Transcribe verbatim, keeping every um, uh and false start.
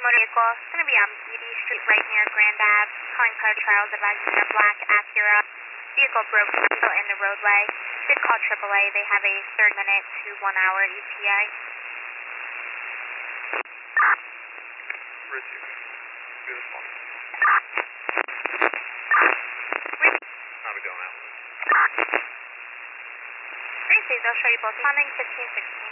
motor vehicle. It's going to be on Beatty Street right near Grand Ave. Calling Car Trials advising a black Acura. Vehicle broke legal in the roadway. Did call triple A. They have a thirty minute to one hour E T A. Richie. Beautiful. How we doing, Alan? Great, they'll show you both. Responding fifteen sixteen.